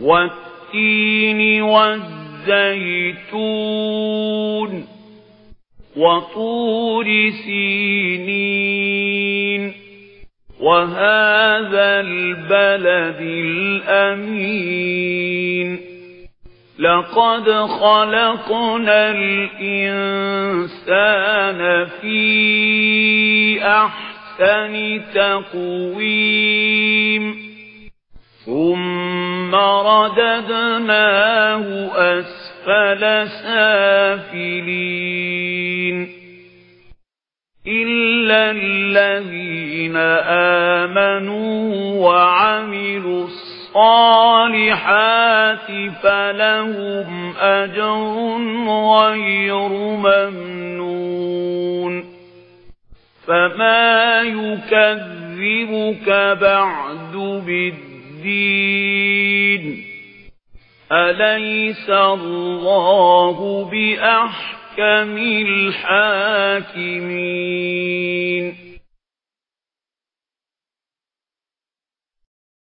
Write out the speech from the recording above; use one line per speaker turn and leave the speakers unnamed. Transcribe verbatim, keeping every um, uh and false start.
والتين والزيتون وطور سينين وهذا البلد الأمين لقد خلقنا الإنسان في أحسن تقويم ثم رددناه أسفل سافلين إلا الذين آمنوا وعملوا الصالحات فلهم أجر غير ممنون فما يكذبك بعد بالدين أليس الله بأحكم الحاكمين